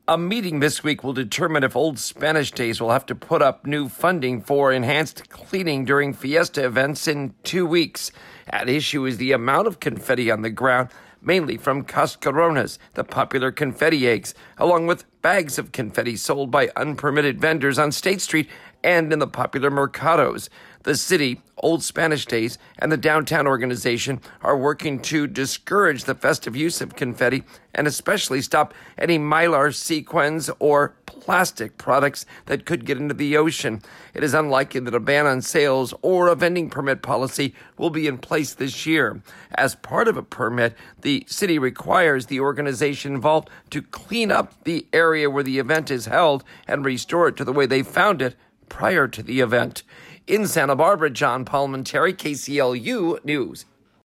A meeting this week will determine if Old Spanish Days will have to put up new funding for enhanced cleaning during fiesta events in 2 weeks. At issue is the amount of confetti on the ground, mainly from cascarones, the popular confetti eggs, along with bags of confetti sold by unpermitted vendors on State Street and in the popular mercados. The city, Old Spanish Days, and the downtown organization are working to discourage the festive use of confetti and especially stop any mylar, sequins, or plastic products that could get into the ocean. It is unlikely that a ban on sales or a vending permit policy will be in place this year. As part of a permit, the city requires the organization involved to clean up the area where the event is held and restore it to the way they found it prior to the event. In Santa Barbara, John Palmentary, KCLU News.